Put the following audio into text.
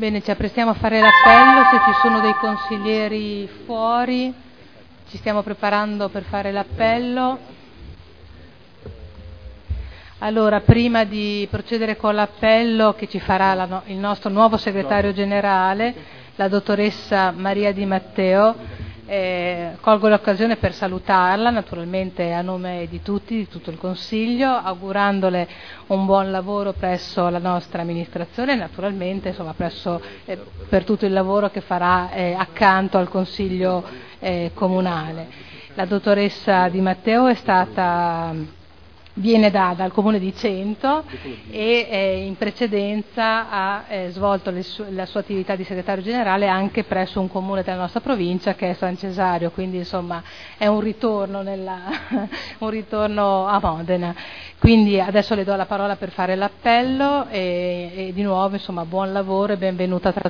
Bene, ci apprestiamo a fare l'appello. Se ci sono dei consiglieri fuori, ci stiamo preparando per fare l'appello. Allora, prima di procedere con l'appello che ci farà il nostro nuovo segretario generale, la dottoressa Maria Di Matteo, colgo l'occasione per salutarla, naturalmente a nome di tutti, di tutto il Consiglio, augurandole un buon lavoro presso la nostra amministrazione e naturalmente insomma, per tutto il lavoro che farà accanto al Consiglio comunale. La dottoressa Di Matteo viene dal comune di Cento e in precedenza ha svolto la sua attività di segretario generale anche presso un comune della nostra provincia che è San Cesario, quindi insomma è un ritorno a Modena. Quindi adesso le do la parola per fare l'appello e di nuovo insomma buon lavoro e benvenuta tra